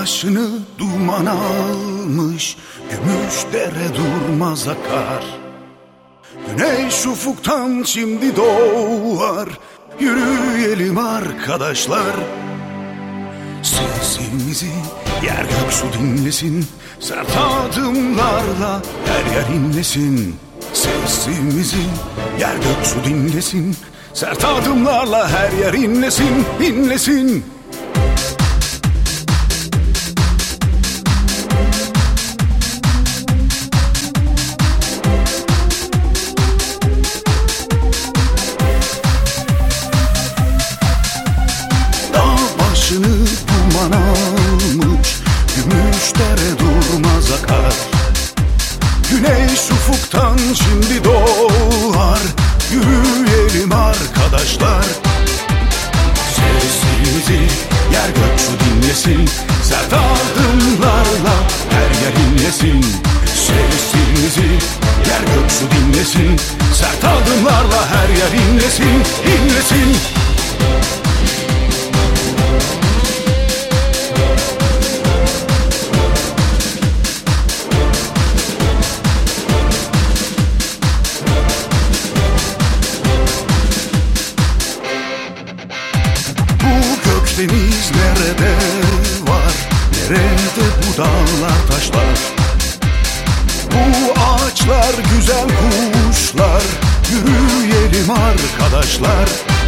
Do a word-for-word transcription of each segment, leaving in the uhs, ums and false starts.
başını duman almış, gümüş dere durmaz akar. Güneş ufuktan şimdi doğar, yürüyelim arkadaşlar. Sesimizi yer gök su dinlesin, sert adımlarla her yer inlesin. Sesimizi yer gök su dinlesin, sert adımlarla her yer inlesin, inlesin. Başını duman almış, gümüş dere durmaz akar. Güneş ufuktan şimdi doğar, yürüyelim arkadaşlar. Sesimizi yer gök su dinlesin, sert adımlarla her yer inlesin. Sesimizi yer gök su dinlesin, sert adımlarla her yer inlesin, inlesin. Deniz nerede var, nerede bu dağlar taşlar, bu ağaçlar güzel kuşlar, yürüyelim arkadaşlar.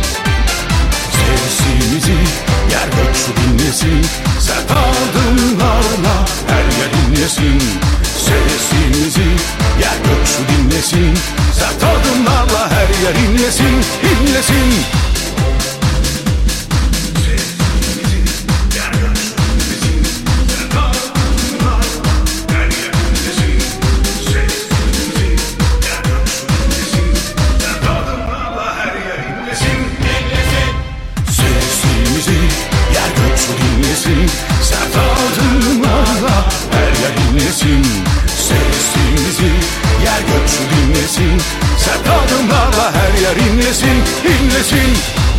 Sesimizi yer gök su dinlesin, sert adımlarla her yer inlesin. Sesimizi yer gök su dinlesin, sert adımlarla her yer inlesin, inlesin. Sert adımlarla her yer inlesin. Sesimizi yer gök su dinlesin, sert adımlarla her yer inlesin, inlesin.